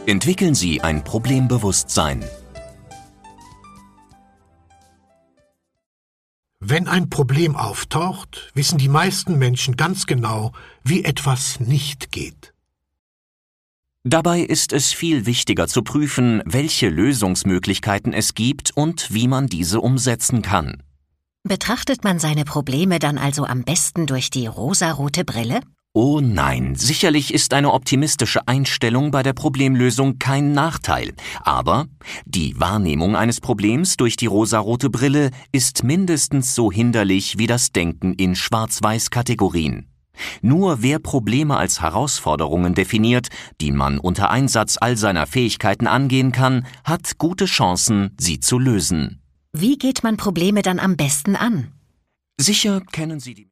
Entwickeln Sie ein Problembewusstsein. Wenn ein Problem auftaucht, wissen die meisten Menschen ganz genau, wie etwas nicht geht. Dabei ist es viel wichtiger zu prüfen, welche Lösungsmöglichkeiten es gibt und wie man diese umsetzen kann. Betrachtet man seine Probleme dann also am besten durch die rosarote Brille? Oh nein, sicherlich ist eine optimistische Einstellung bei der Problemlösung kein Nachteil, aber die Wahrnehmung eines Problems durch die rosarote Brille ist mindestens so hinderlich wie das Denken in Schwarz-Weiß-Kategorien. Nur wer Probleme als Herausforderungen definiert, die man unter Einsatz all seiner Fähigkeiten angehen kann, hat gute Chancen, sie zu lösen. Wie geht man Probleme dann am besten an? Sicher kennen Sie die